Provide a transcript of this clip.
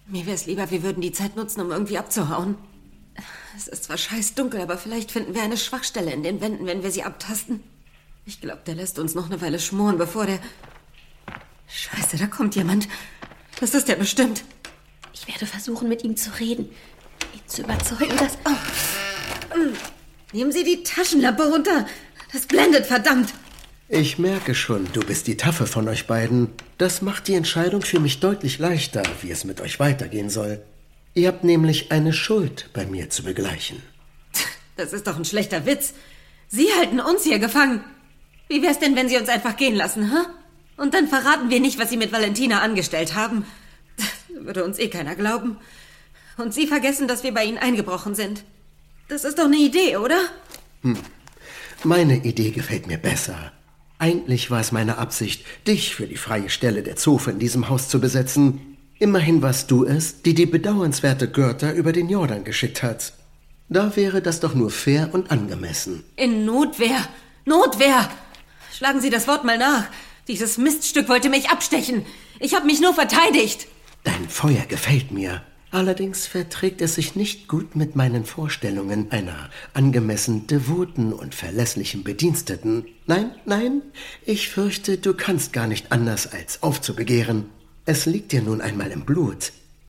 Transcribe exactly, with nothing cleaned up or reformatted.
Mir wär's lieber, wir würden die Zeit nutzen, um irgendwie abzuhauen. Es ist zwar scheiß dunkel, aber vielleicht finden wir eine Schwachstelle in den Wänden, wenn wir sie abtasten. Ich glaube, der lässt uns noch eine Weile schmoren, bevor der... Scheiße, da kommt jemand. Das ist der bestimmt. Ich werde versuchen, mit ihm zu reden. Ihn zu überzeugen, dass... Oh. Nehmen Sie die Taschenlampe runter. Das blendet, verdammt. Ich merke schon, du bist die Taffe von euch beiden. Das macht die Entscheidung für mich deutlich leichter, wie es mit euch weitergehen soll. Ihr habt nämlich eine Schuld bei mir zu begleichen. Das ist doch ein schlechter Witz. Sie halten uns hier gefangen. Wie wär's denn, wenn Sie uns einfach gehen lassen, hä? Und dann verraten wir nicht, was Sie mit Valentina angestellt haben. Das würde uns eh keiner glauben. Und Sie vergessen, dass wir bei Ihnen eingebrochen sind. Das ist doch eine Idee, oder? Hm. Meine Idee gefällt mir besser. Eigentlich war es meine Absicht, dich für die freie Stelle der Zofe in diesem Haus zu besetzen. Immerhin warst du es, die die bedauernswerte Görter über den Jordan geschickt hat. Da wäre das doch nur fair und angemessen. In Notwehr! Notwehr! Schlagen Sie das Wort mal nach. Dieses Miststück wollte mich abstechen. Ich habe mich nur verteidigt. Dein Feuer gefällt mir. Allerdings verträgt es sich nicht gut mit meinen Vorstellungen einer angemessen devoten und verlässlichen Bediensteten. Nein, nein, ich fürchte, du kannst gar nicht anders als aufzubegehren. Es liegt dir nun einmal im Blut.